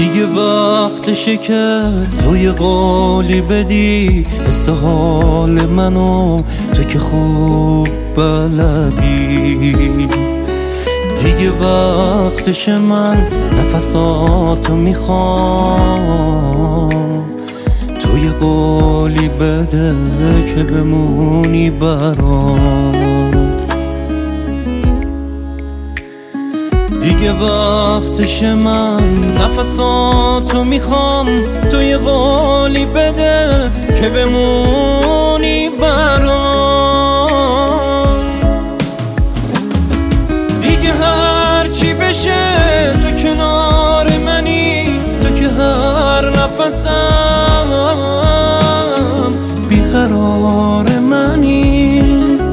دیگه وقتشه که تو یه قولی بدی حس حال منو، تو که خوب بلدی. دیگه وقتشه من نفساتو میخوام، تو یه قولی بده که بمونی برام. دیگه وقتشه من نفساتو میخوام، تو یه قولی بده که بمونی برام. دیگه هر چی بشه تو کنار منی، تو که هر نفسم بیقرار منی.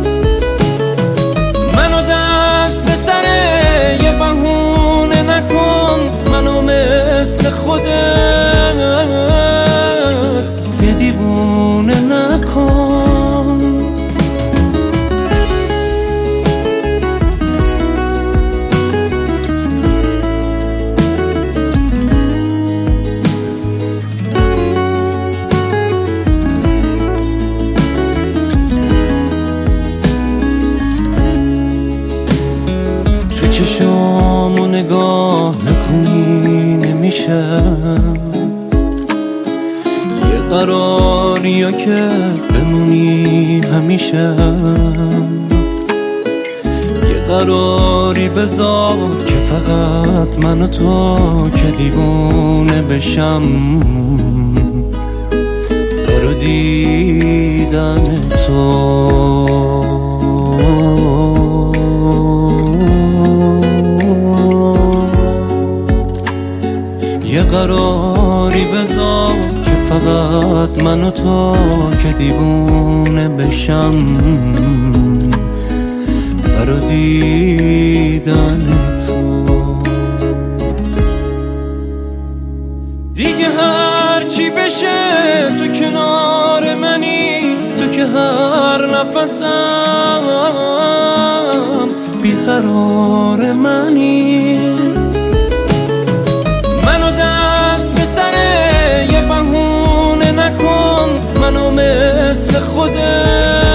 منو دست به سر یه بهونه نکن، منو مثل خودت یه دیوونه نکن. تو چشامو نگاه نکنی نمیشه، یه قراریا که بمونی همیشه. یه قراری بذار که فقط من و تو که دیوونه بشم برا دیدن تو. یه قراری بذار که فقط من و تو که دیوونه بشم برا دیدن تو. دیگه هر چی بشه تو کنار منی، تو که هر نفسم بیقرار منی. منو مثل خودت